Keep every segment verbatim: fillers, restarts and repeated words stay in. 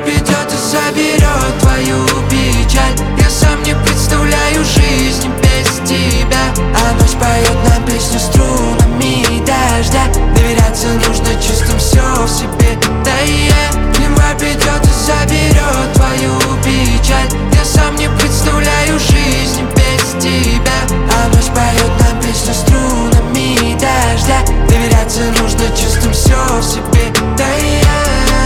придет и заберет твою печаль. Я сам не представляю жизни без тебя. А ночь поет нам песню струнами дождя. Доверяться нужно чистым, все в себе. Да и я, январь придет и заберет твою печаль. Я сам не представляю жизни без тебя. А ночь поет нам песню струнами дождя. Доверяться нужно чистым, все в себе. Да и я.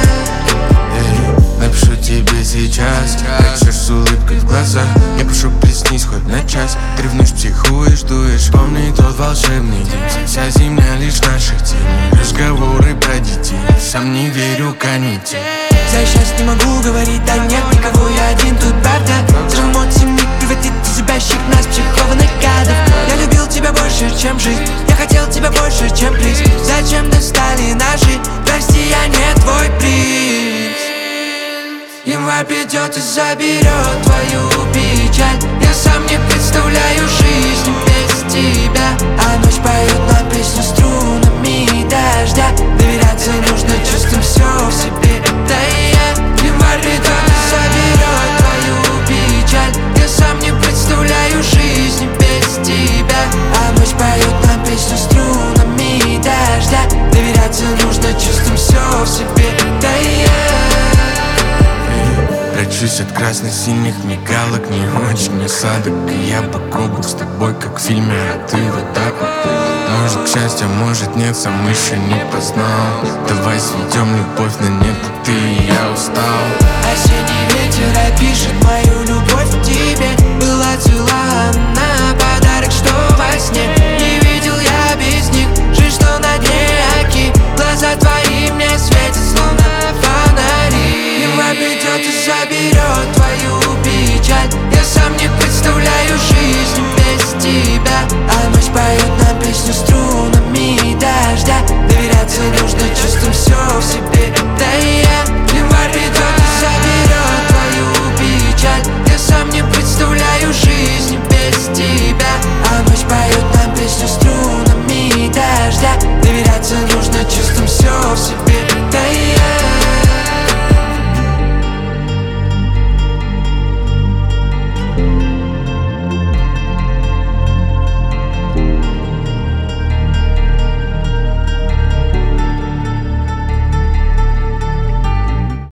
Напишу тебе сейчас, хочешь с улыбкой в глазах. Я прошу, приснись хоть на час. Ты ревнуешь, психуешь, дуешь. Помни тот волшебный день. Вся земля лишь наших теней. Разговоры про детей. Сам не верю канитель. За счастье не могу говорить, да нет никого, я один тут, правда. Взрыв эмоций миг превратит из любящих нас психованных гадов. Я любил тебя больше, чем жизнь. Я хотел тебя больше, чем приз. Зачем достали наши? Прости, я не твой принц. Январь придет и заберет твою печаль. Я сам не представляю жизнь без тебя. А ночь поет нам песню струнами дождя. Доверяться нужно чистым, все в себе. Да и я, январь придет и заберет твою печаль. Я сам не представляю жизнь без тебя. А ночь поет нам песню струнами дождя. Доверяться нужно чистым, все в себе. Да и я. Прячусь от красно-синих мигалок, не очень осадок. И я по кругу с тобой, как в фильме, а ты вот так вот. Может, к счастью, может нет, сам еще не познал. Давай сведем любовь на нет, и ты и я устал. Осенний